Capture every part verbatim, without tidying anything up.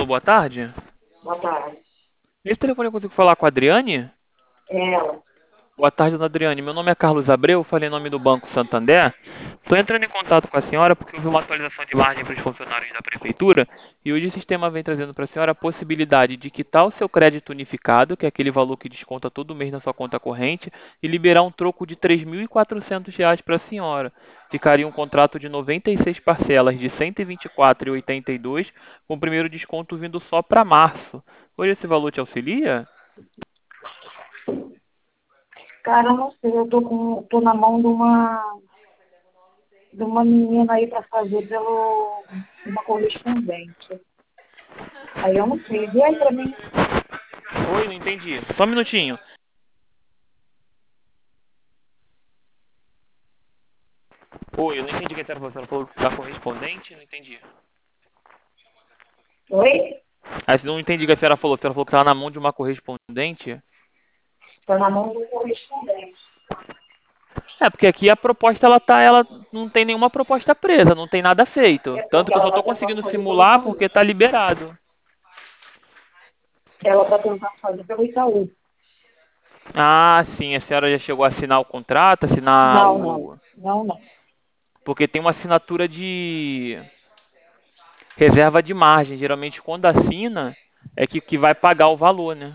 boa tarde. Boa tarde. Nesse telefone eu consigo falar com a Adriane? Ela. Boa tarde, dona Adriane. Meu nome é Carlos Abreu, falei em nome do Banco Santander. Estou entrando em contato com a senhora porque houve uma atualização de margem para os funcionários da prefeitura e hoje o sistema vem trazendo para a senhora a possibilidade de quitar o seu crédito unificado, que é aquele valor que desconta todo mês na sua conta corrente, e liberar um troco de três mil e quatrocentos reais para a senhora. Ficaria um contrato de noventa e seis parcelas de cento e vinte e quatro reais e oitenta e dois centavos, com o primeiro desconto vindo só para março. Hoje esse valor te auxilia? Cara, eu não sei, eu tô, com, tô na mão de uma, de uma menina aí para fazer pelo, uma correspondente. Aí eu não sei, vê aí pra mim. Oi, não entendi. Só um minutinho. Oi, eu não entendi o que a senhora falou. A senhora falou da correspondente? Não entendi. Oi? Aí, não entendi o que a senhora falou. A senhora falou que estava na mão de uma correspondente? Tô na mão do correspondente. É, porque aqui a proposta, ela tá, ela não tem nenhuma proposta presa, não tem nada feito. É Tanto porque que eu só ela tá estou tentando conseguindo fazer pelo simular Itaú. porque tá liberado. Ela tá tentando fazer pelo Itaú. Ah, sim, a senhora já chegou a assinar o contrato, assinar Não, não. o... Não, não. Porque tem uma assinatura de reserva de margem. Geralmente, quando assina, é que, que vai pagar o valor, né?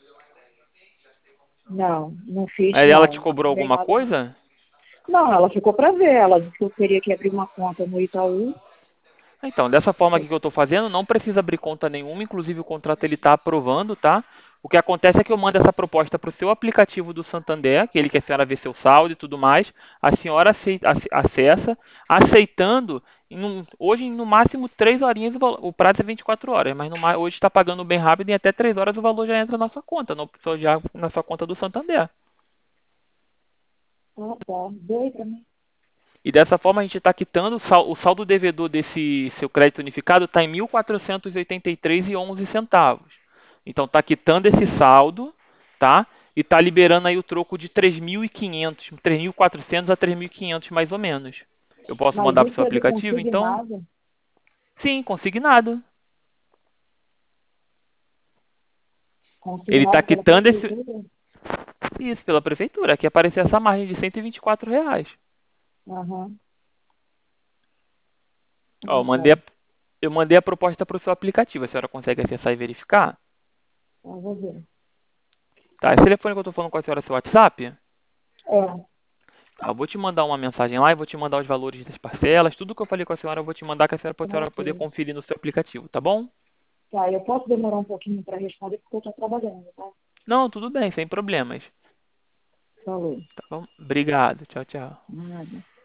Não, não fiz Aí ela te não. Não cobrou assinei alguma nada não. coisa? Não, ela ficou para ver. Ela disse que eu teria que abrir uma conta no Itaú. Então, dessa forma aqui que eu estou fazendo, não precisa abrir conta nenhuma, inclusive o contrato ele está aprovando, tá? O que acontece é que eu mando essa proposta para o seu aplicativo do Santander, que ele quer a senhora ver seu saldo e tudo mais. A senhora aceita, ace- acessa, aceitando, em um- hoje no máximo três horinhas, o, valo- o prazo é vinte e quatro horas, mas no, ma- hoje está pagando bem rápido, em até três horas o valor já entra na sua conta, no, já na sua conta do Santander. Ah, tá. Vê aí pra mim. E dessa forma a gente está quitando o sal- o saldo devedor desse seu crédito unificado está em mil quatrocentos e oitenta e três reais e onze centavos. Então está quitando esse saldo, tá? E está liberando aí o troco de três mil e quinhentos, três mil e quatrocentos a três mil e quinhentos mais ou menos. Eu posso Mas mandar para o isso seu é de aplicativo, então? consignado? Sim, consignado. Ele está Consignado pela quitando esse, prefeitura? isso pela prefeitura, aqui apareceu essa margem de cento e vinte e quatro reais. Aham. Ó, Ah, eu tá. mandei a, eu mandei a proposta para o seu aplicativo. A senhora consegue acessar e verificar? Eu vou ver. Tá, esse telefone que eu estou falando com a senhora é seu WhatsApp? É, Tá, eu vou te mandar uma mensagem lá e vou te mandar os valores das parcelas. Tudo que eu falei com a senhora, eu vou te mandar que a senhora, para a senhora poder ok. conferir no seu aplicativo, tá bom? Tá, eu posso demorar um pouquinho para responder porque eu estou trabalhando, tá? Não, tudo bem, sem problemas. Falou. Tá bom? Obrigado. Tchau, tchau. Nada.